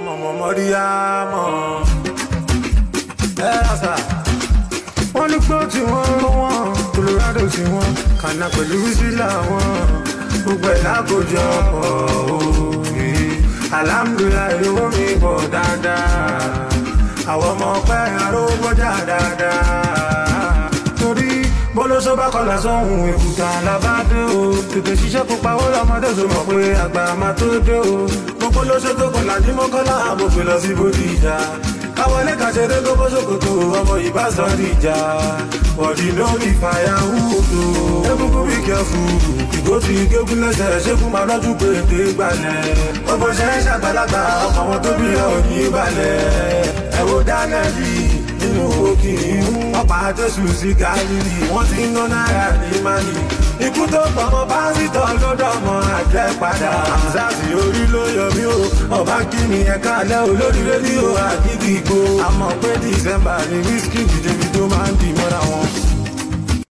ọmọ mọ́ríyámọ̀. ẹ rásà wọ́n ní gbọ́ tí wọ́n rán wọn Colorado tí wọ́n kànáà pẹ̀lú wíṣílà wọn gbogbo ẹ̀ lákòjọ pọ̀ òye alhamdulilayi owó mi bọ̀ dáadáa àwọn ọmọ ọpẹ́ arógbọ́jà dáadáa torí bólóso bá kọlà sóhun èkúta làbádé o tètè ṣiṣẹ́ pupa ó lọ́mọdé so mọ̀ pé àgbà máa tó dé o gbogbo lóṣù tó kọlà ní mọ́kànlá àbòfin lọ sí Bódìjà káwọlé kàṣẹdé gbogbo ṣòkòtò ọmọ ìbásàn dìjà bọ̀dì lórí fàyàwùdò egungun bí kẹfù ìgò tí gégún lẹ́sẹ̀ ṣégun máa lọ́jú pé èdè gbalẹ̀ gbogbo ṣe ń ṣàgbàlagbà ọkọ̀ wọn tó bí ọ̀yìn balẹ̀ ẹ̀wò dánẹ́lì nínú òkè ọ̀pá Jésù sí Gálílì wọ́n ti ń ná náírà ní Mali ikú tó pọ̀mọ́ pásítọ̀ ló dọ̀mọ́ àjẹ́ padà àmsáàsì orí ló yọ mí o ọba kí ni ẹ̀ka alẹ́ olórí rédíò àgídìgbò àmọ́ pé December ni wíṣkì Davido máa ń dì mọ́ra wọn.